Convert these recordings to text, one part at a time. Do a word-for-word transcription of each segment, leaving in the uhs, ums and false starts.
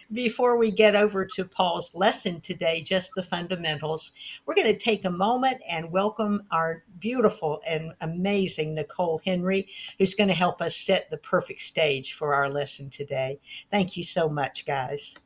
Before we get over to Paul's lesson today, just the fundamentals, we're going to take a moment and welcome our beautiful and amazing Nicole Henry, who's going to help us set the perfect stage for our lesson today. Thank you so much, guys.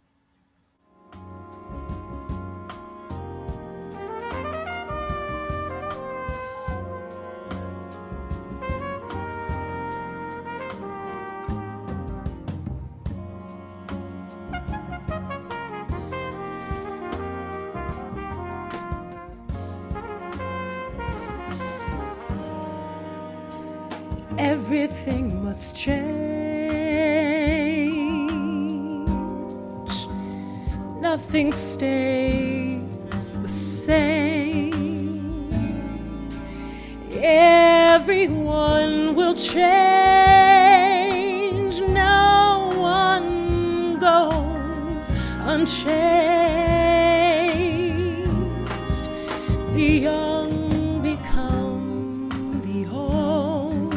Everything must change. Nothing stays the same. Everyone will change. No one goes unchanged. The young become the old,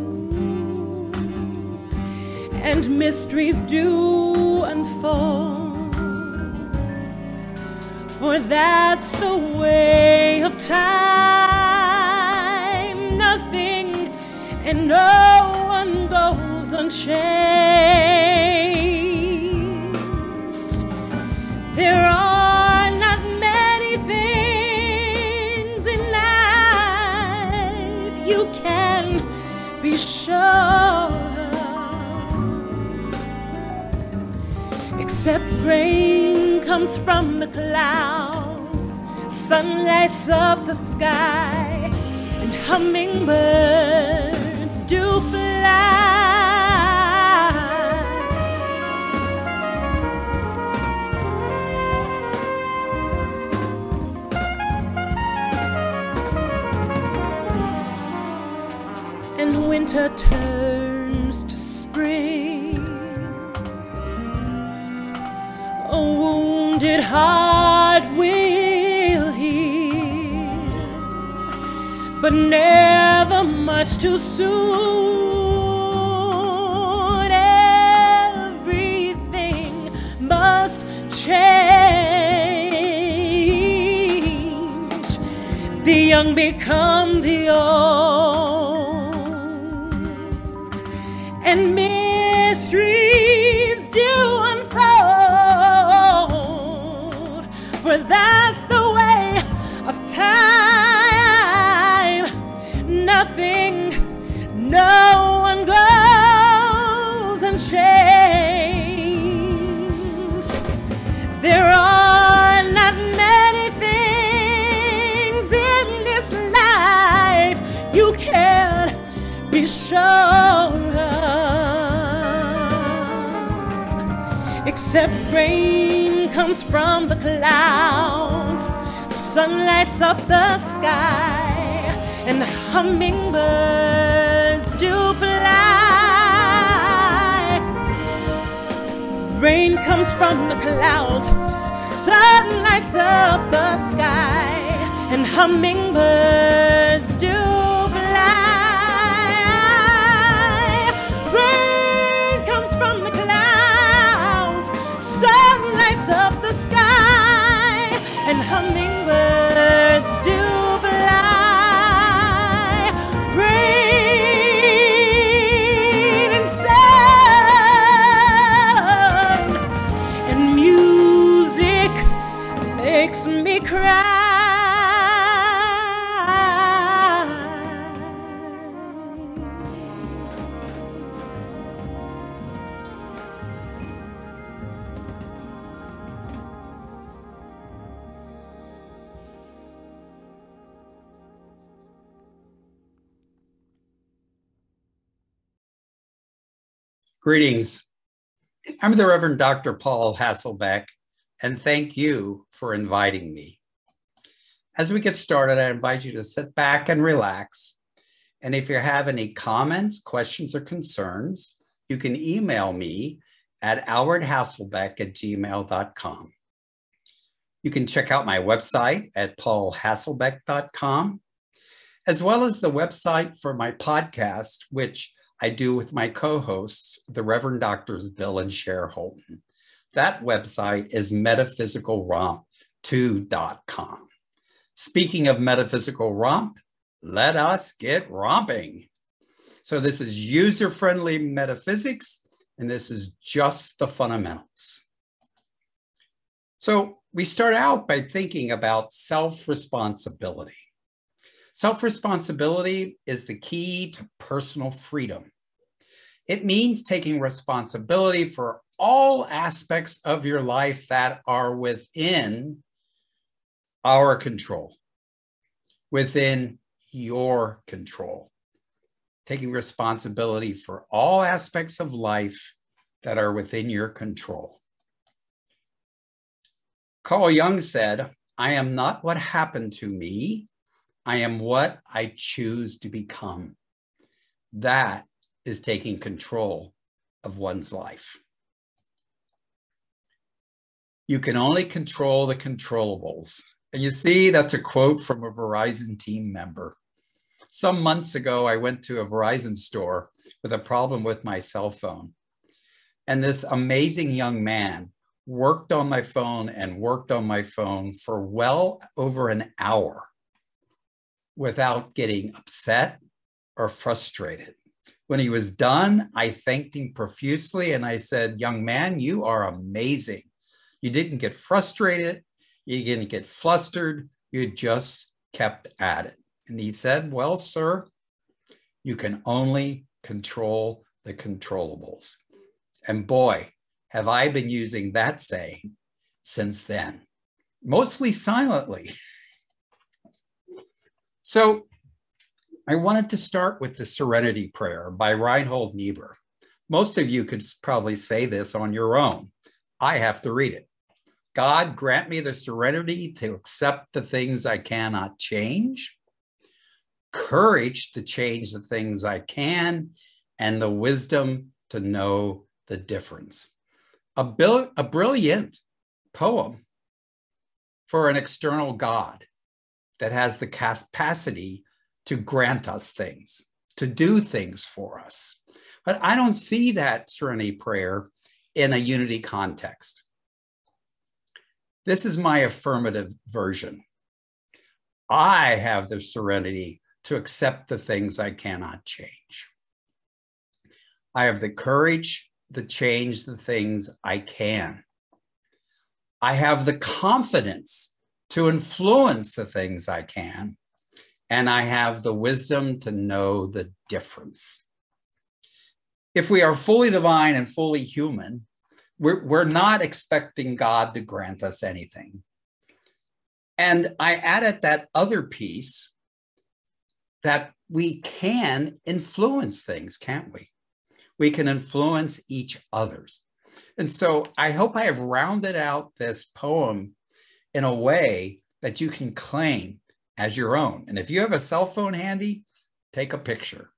and mysteries do unfold, for that's the way of time. Nothing and no one goes unchanged. There are not many things in life you can be sure, except rain comes from the clouds, sun lights up the sky, and hummingbirds do fly. And winter turns to spring. A wounded heart will heal, but never much too soon. Everything must change. The young become the old, and mysteries do unfold, for that's the way of time. Nothing, no one goes unchanged. There are not many things in this life you can be sure of, except rain comes from the clouds, sun lights up the sky, and hummingbirds do fly. Rain comes from the clouds, sun lights up the sky, and hummingbirds do fly. Rain comes from the clouds, sun lights up the sky, and hummingbirds do fly. Rain and sun and music makes me cry. Greetings. I'm the Reverend Doctor Paul Hasselbeck, and thank you for inviting me. As we get started, I invite you to sit back and relax. And if you have any comments, questions, or concerns, you can email me at albert hasselbeck at gmail dot com. You can check out my website at paul hasselbeck dot com, as well as the website for my podcast, which I do with my co-hosts, the Reverend Doctors Bill and Cher Holton. That website is metaphysical romp two dot com. Speaking of metaphysical romp, let us get romping. So this is user-friendly metaphysics, and this is just the fundamentals. So we start out by thinking about self-responsibility. Self-responsibility is the key to personal freedom. It means taking responsibility for all aspects of your life that are within our control, within your control. Taking responsibility for all aspects of life that are within your control. Carl Jung said, "I am not what happened to me. I am what I choose to become." That is taking control of one's life. You can only control the controllables. And you see, that's a quote from a Verizon team member. Some months ago, I went to a Verizon store with a problem with my cell phone. And this amazing young man worked on my phone and worked on my phone for well over an hour without getting upset or frustrated. When he was done, I thanked him profusely and I said, "Young man, you are amazing. You didn't get frustrated. You didn't get flustered. You just kept at it." And he said, "Well, sir, you can only control the controllables." And boy, have I been using that saying since then, mostly silently. So I wanted to start with the Serenity Prayer by Reinhold Niebuhr. Most of you could probably say this on your own. I have to read it. God, grant me the serenity to accept the things I cannot change, courage to change the things I can, and the wisdom to know the difference. A, bil- a brilliant poem for an external God that has the capacity to grant us things, to do things for us. But I don't see that Serenity Prayer in a unity context. This is my affirmative version. I have the serenity to accept the things I cannot change. I have the courage to change the things I can. I have the confidence to influence the things I can. And I have the wisdom to know the difference. If we are fully divine and fully human, we're, we're not expecting God to grant us anything. And I added that other piece that we can influence things, can't we? We can influence each other's. And so I hope I have rounded out this poem in a way that you can claim as your own. And if you have a cell phone handy, take a picture.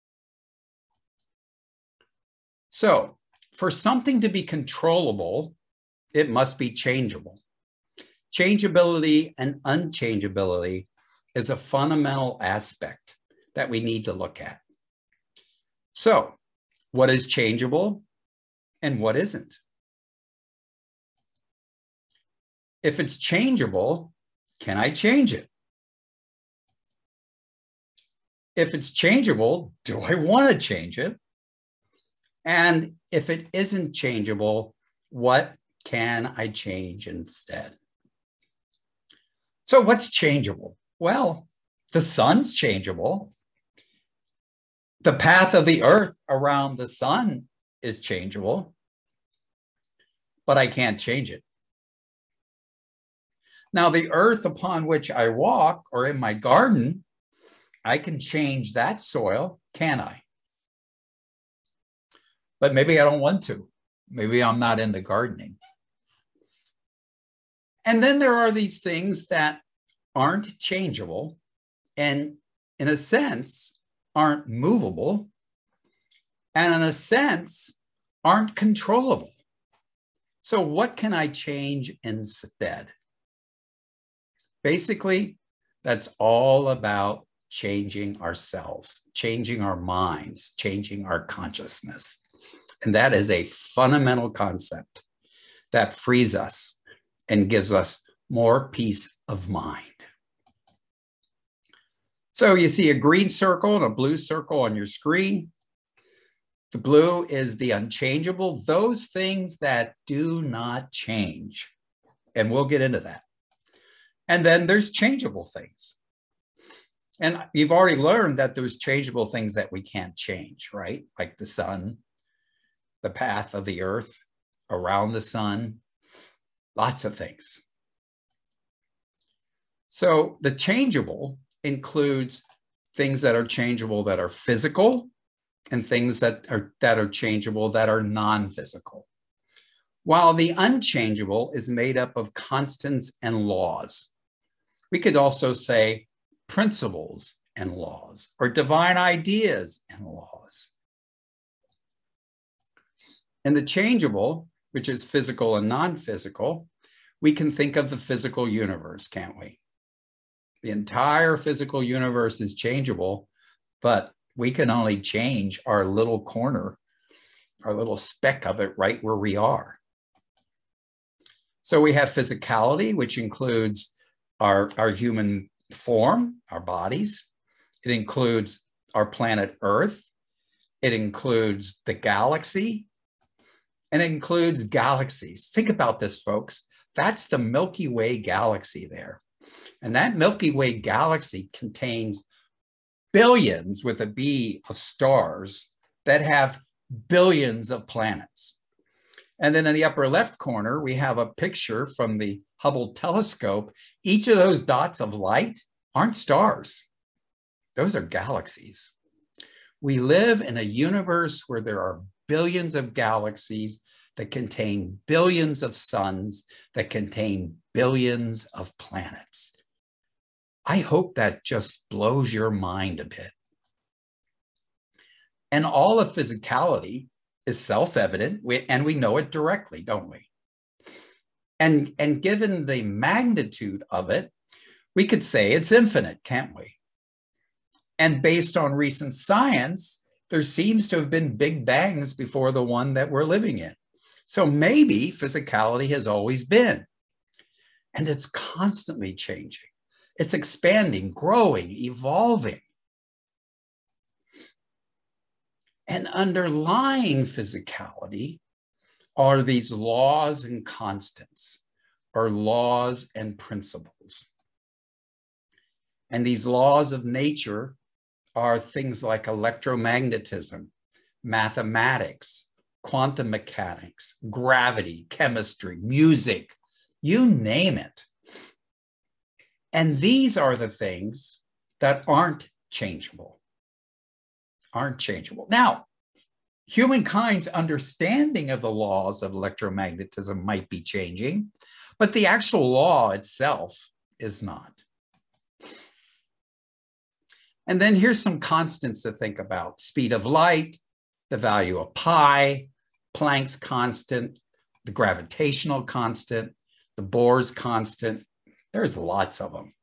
So for something to be controllable, it must be changeable. Changeability and unchangeability is a fundamental aspect that we need to look at. So what is changeable and what isn't? If it's changeable, can I change it? If it's changeable, do I want to change it? And if it isn't changeable, what can I change instead? So what's changeable? Well, the sun's changeable. The path of the earth around the sun is changeable, but I can't change it. Now, the earth upon which I walk or in my garden, I can change that soil, can I? But maybe I don't want to. Maybe I'm not into gardening. And then there are these things that aren't changeable and, in a sense, aren't movable, and in a sense, aren't controllable. So what can I change instead? Basically, that's all about changing ourselves, changing our minds, changing our consciousness. And that is a fundamental concept that frees us and gives us more peace of mind. So you see a green circle and a blue circle on your screen. The blue is the unchangeable, those things that do not change. And we'll get into that. And then there's changeable things. And you've already learned that there's changeable things that we can't change, right? Like the sun, the path of the earth, around the sun, lots of things. So the changeable includes things that are changeable that are physical and things that are, that are changeable that are non-physical. While the unchangeable is made up of constants and laws. We could also say principles and laws, or divine ideas and laws. And the changeable, which is physical and non-physical, we can think of the physical universe, can't we? The entire physical universe is changeable, but we can only change our little corner, our little speck of it right where we are. So we have physicality, which includes our, our human form, our bodies. It includes our planet Earth. It includes the galaxy. And it includes galaxies. Think about this, folks. That's the Milky Way galaxy there. And that Milky Way galaxy contains billions with a B of stars that have billions of planets. And then in the upper left corner, we have a picture from the Hubble telescope. Each of those dots of light aren't stars. Those are galaxies. We live in a universe where there are billions of galaxies that contain billions of suns, that contain billions of planets. I hope that just blows your mind a bit. And all of physicality is self-evident, and we know it directly, don't we? And, and given the magnitude of it, we could say it's infinite, can't we? And based on recent science, there seems to have been big bangs before the one that we're living in. So maybe physicality has always been, and it's constantly changing. It's expanding, growing, evolving. And underlying physicality are these laws and constants, or laws and principles. And these laws of nature are things like electromagnetism, mathematics, quantum mechanics, gravity, chemistry, music, you name it. And these are the things that aren't changeable. aren't changeable. Now, humankind's understanding of the laws of electromagnetism might be changing, but the actual law itself is not. And then here's some constants to think about: speed of light, the value of pi, Planck's constant, the gravitational constant, the Bohr's constant. There's lots of them.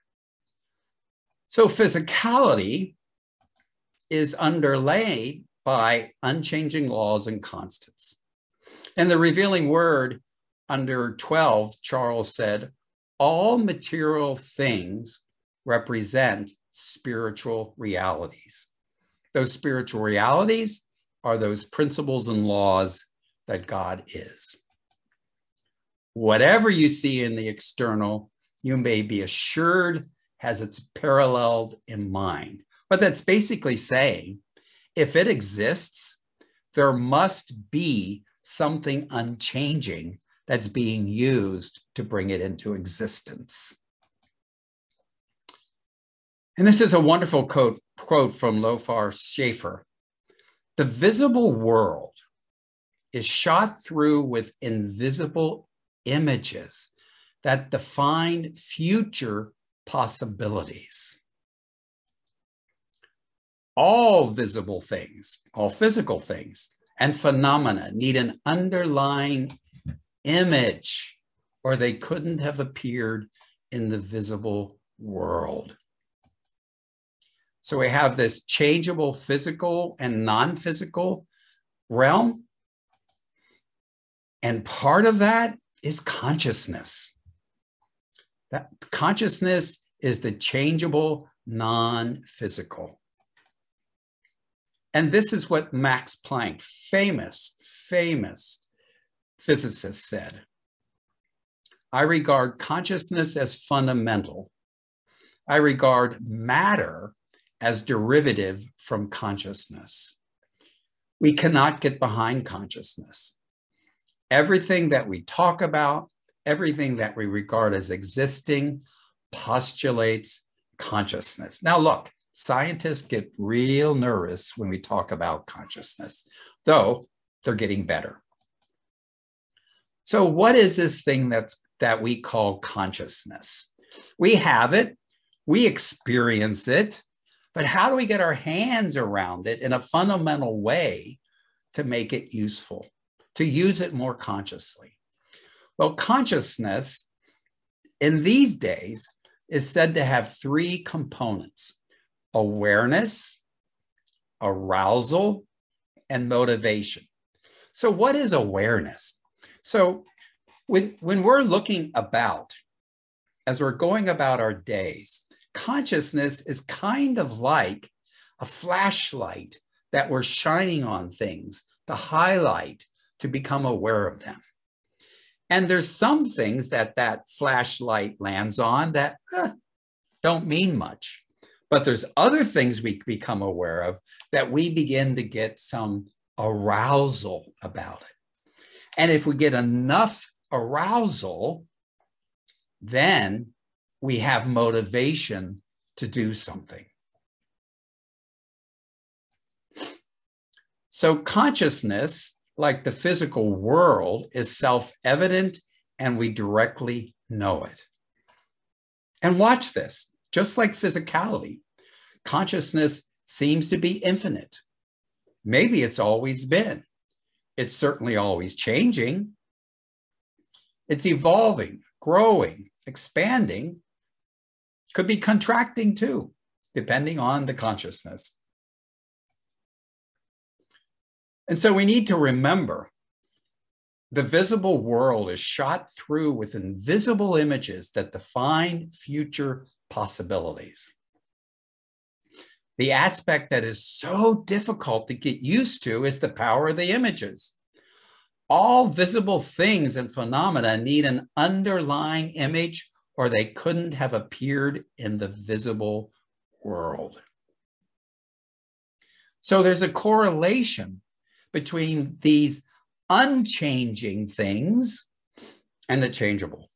So physicality is underlaid by unchanging laws and constants. And the revealing word under twelve, Charles said, all material things represent spiritual realities. Those spiritual realities are those principles and laws that God is. Whatever you see in the external, you may be assured has its parallel in mind. But that's basically saying, if it exists, there must be something unchanging that's being used to bring it into existence. And this is a wonderful quote, quote from Lothar Schaefer. The visible world is shot through with invisible images that define future possibilities. All visible things, all physical things and phenomena need an underlying image, or they couldn't have appeared in the visible world. So we have this changeable physical and non-physical realm. And part of that is consciousness. That consciousness is the changeable, non-physical. And this is what Max Planck, famous, famous physicist, said. I regard consciousness as fundamental. I regard matter as derivative from consciousness. We cannot get behind consciousness. Everything that we talk about, everything that we regard as existing, postulates consciousness. Now look, scientists get real nervous when we talk about consciousness, though they're getting better. So what is this thing that's, that we call consciousness? We have it, we experience it, but how do we get our hands around it in a fundamental way to make it useful, to use it more consciously? Well, consciousness in these days is said to have three components: awareness, arousal, and motivation. So what is awareness? So when, when we're looking about, as we're going about our days, consciousness is kind of like a flashlight that we're shining on things to highlight, to become aware of them. And there's some things that that flashlight lands on that huh, don't mean much. But there's other things we become aware of that we begin to get some arousal about it. And if we get enough arousal, then we have motivation to do something. So consciousness, like the physical world, is self-evident and we directly know it. And watch this, just like physicality, consciousness seems to be infinite. Maybe it's always been. It's certainly always changing. It's evolving, growing, expanding, could be contracting too, depending on the consciousness. And so we need to remember the visible world is shot through with invisible images that define future possibilities. The aspect that is so difficult to get used to is the power of the images. All visible things and phenomena need an underlying image, or they couldn't have appeared in the visible world. So there's a correlation between these unchanging things and the changeable.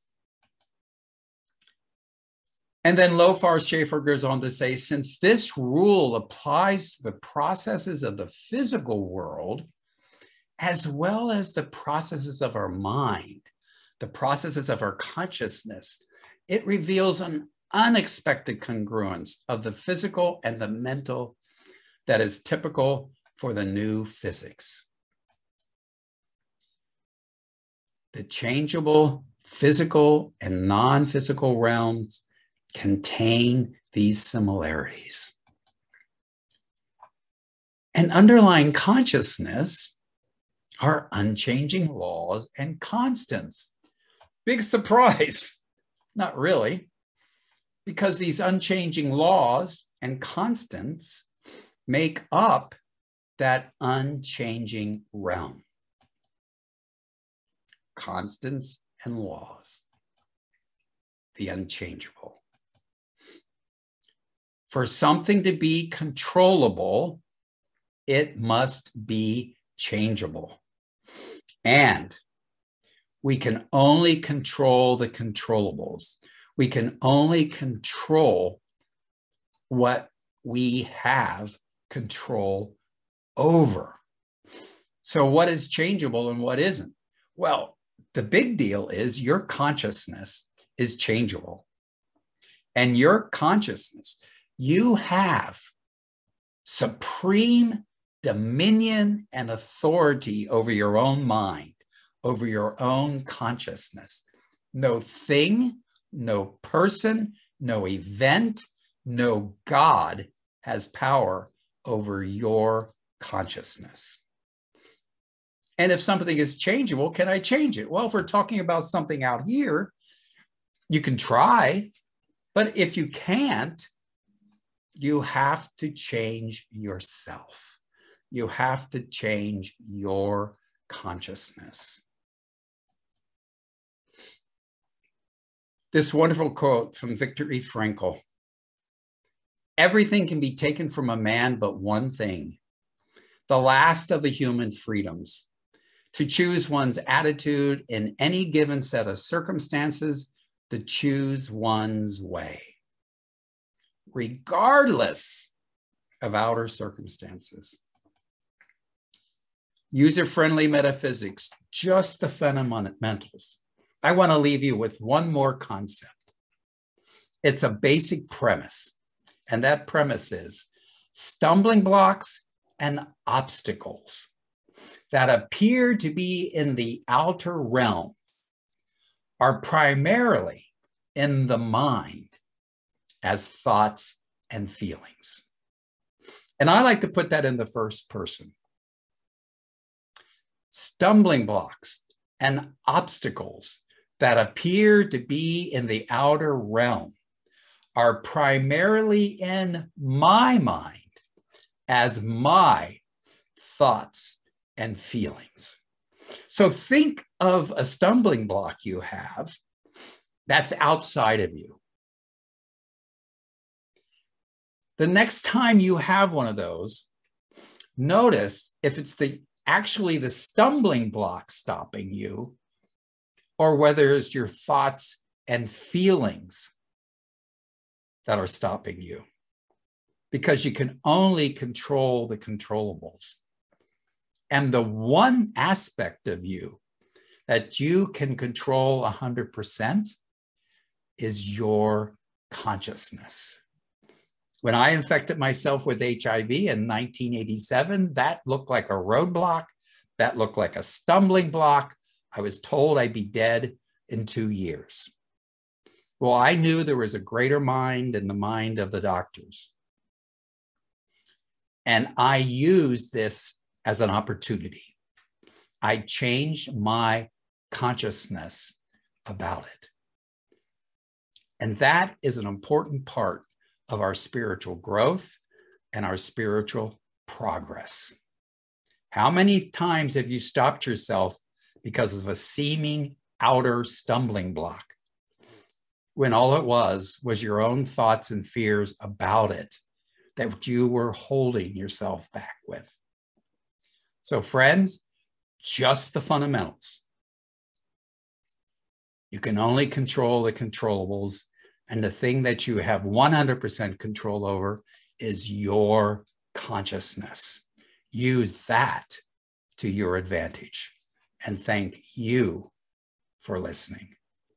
And then Lofar Schafer goes on to say, since this rule applies to the processes of the physical world, as well as the processes of our mind, the processes of our consciousness, it reveals an unexpected congruence of the physical and the mental that is typical for the new physics. The changeable physical and non-physical realms contain these similarities. And underlying consciousness are unchanging laws and constants. Big surprise, not really, because these unchanging laws and constants make up that unchanging realm. Constants and laws, the unchangeable. For something to be controllable, it must be changeable. And we can only control the controllables. We can only control what we have control over. So what is changeable and what isn't? Well, the big deal is your consciousness is changeable. And your consciousness, you have supreme dominion and authority over your own mind, over your own consciousness. No thing, no person, no event, no God has power over your consciousness. And if something is changeable, can I change it? Well, if we're talking about something out here, you can try, but if you can't, you have to change yourself. You have to change your consciousness. This wonderful quote from Viktor E. Frankl: everything can be taken from a man but one thing, the last of the human freedoms, to choose one's attitude in any given set of circumstances, to choose one's way, regardless of outer circumstances. User-friendly metaphysics, just the fundamentals. I want to leave you with one more concept. It's a basic premise, and that premise is stumbling blocks and obstacles that appear to be in the outer realm are primarily in the mind as thoughts and feelings. And I like to put that in the first person. Stumbling blocks and obstacles that appear to be in the outer realm are primarily in my mind as my thoughts and feelings. So think of a stumbling block you have that's outside of you. The next time you have one of those, notice if it's the actually the stumbling block stopping you, or whether it's your thoughts and feelings that are stopping you, because you can only control the controllables. And the one aspect of you that you can control one hundred percent is your consciousness. When I infected myself with H I V in nineteen eighty-seven, that looked like a roadblock. That looked like a stumbling block. I was told I'd be dead in two years. Well, I knew there was a greater mind than the mind of the doctors. And I used this as an opportunity. I changed my consciousness about it. And that is an important part of our spiritual growth and our spiritual progress. How many times have you stopped yourself because of a seeming outer stumbling block, when all it was was your own thoughts and fears about it that you were holding yourself back with? So friends, just the fundamentals. You can only control the controllables, and the thing that you have one hundred percent control over is your consciousness. Use that to your advantage. And thank you for listening.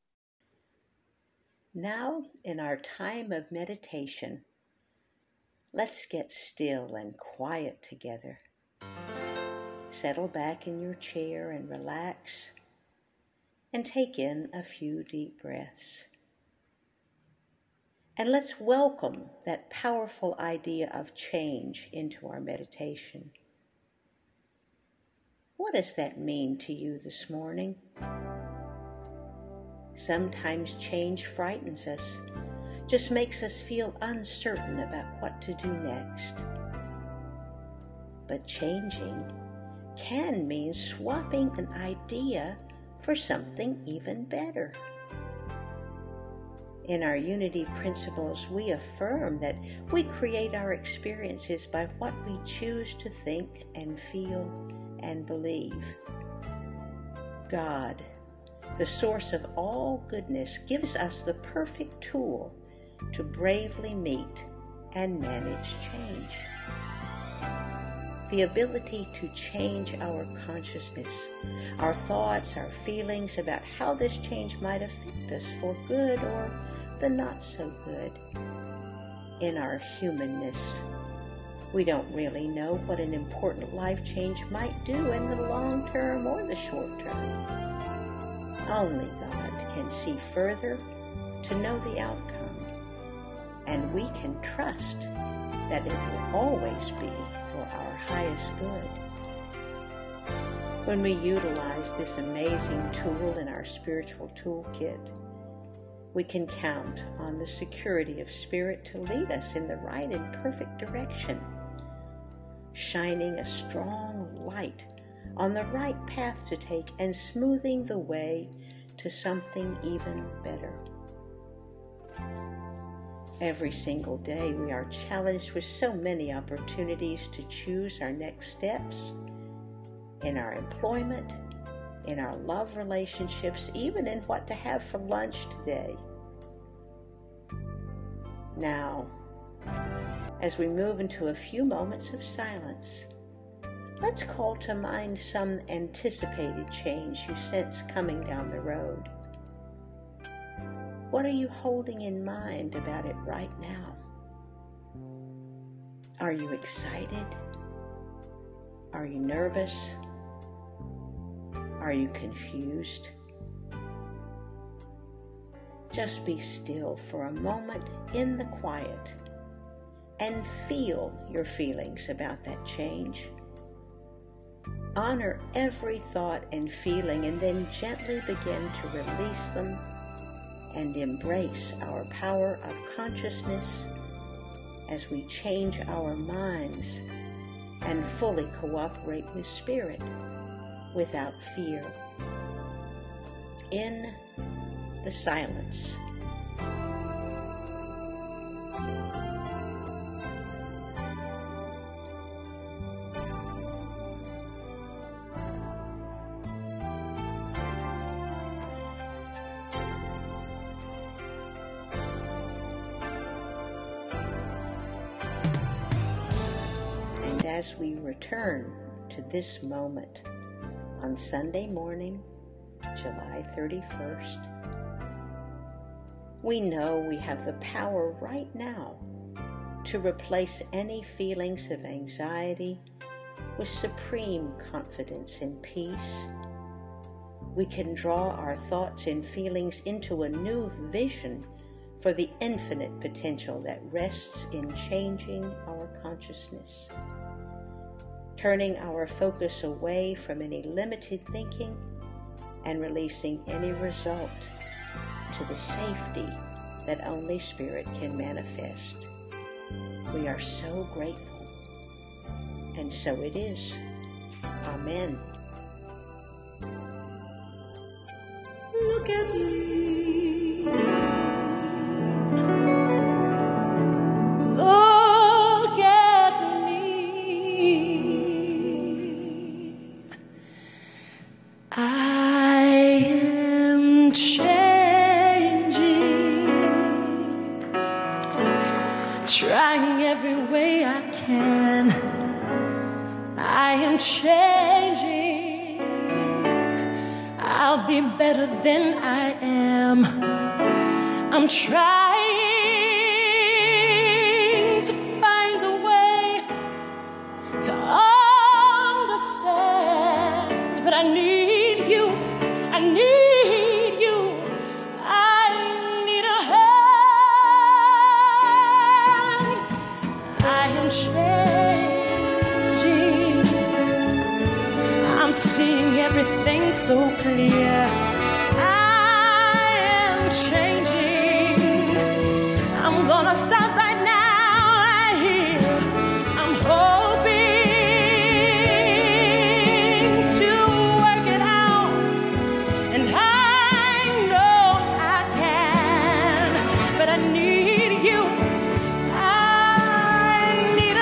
Now, in our time of meditation, let's get still and quiet together. Settle back in your chair and relax, and take in a few deep breaths. And let's welcome that powerful idea of change into our meditation. What does that mean to you this morning? Sometimes change frightens us, just makes us feel uncertain about what to do next. But changing can mean swapping an idea for something even better. In our Unity Principles, we affirm that we create our experiences by what we choose to think and feel and believe. God, the source of all goodness, gives us the perfect tool to bravely meet and manage change. The ability to change our consciousness, our thoughts, our feelings about how this change might affect us for good or the not so good. In our humanness, we don't really know what an important life change might do in the long term or the short term. Only God can see further to know the outcome, and we can trust that it will always be for our highest good. When we utilize this amazing tool in our spiritual toolkit, we can count on the security of Spirit to lead us in the right and perfect direction, shining a strong light on the right path to take and smoothing the way to something even better. Every single day we are challenged with so many opportunities to choose our next steps in our employment, in our love relationships, even in what to have for lunch today. Now, as we move into a few moments of silence, let's call to mind some anticipated change you sense coming down the road. What are you holding in mind about it right now? Are you excited? Are you nervous? Are you confused? Just be still for a moment in the quiet and feel your feelings about that change. Honor every thought and feeling and then gently begin to release them and embrace our power of consciousness as we change our minds and fully cooperate with Spirit without fear. In the silence. And as we return to this moment on Sunday morning, July thirty-first, we know we have the power right now to replace any feelings of anxiety with supreme confidence and peace. We can draw our thoughts and feelings into a new vision for the infinite potential that rests in changing our consciousness, turning our focus away from any limited thinking and releasing any result to the safety that only Spirit can manifest. We are so grateful, and so it is. Amen. Look at me. Look at me. I am changing, trying every way I can. I am changing. I'll be better than I am. I'm trying to find a way to understand, but I need you. I need you. I need a hand. I am changing. I'm seeing everything so clear. I am changing. I'm gonna stop right now, right here. I'm hoping to work it out, and I know I can, but I need you. I need a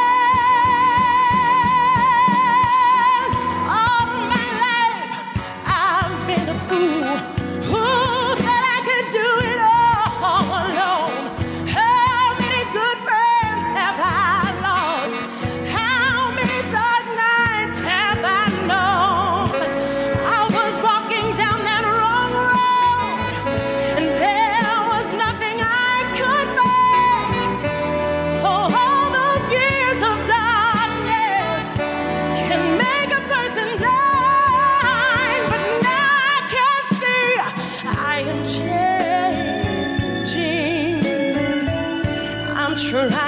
hand. All my life I've been a fool who thought I could do it all alone. How many good friends have I lost? How many dark nights have I known? I was walking down that wrong road, and there was nothing I could make. Oh, all those years of darkness can make a person blind, but now I can see I am changing. I'm trying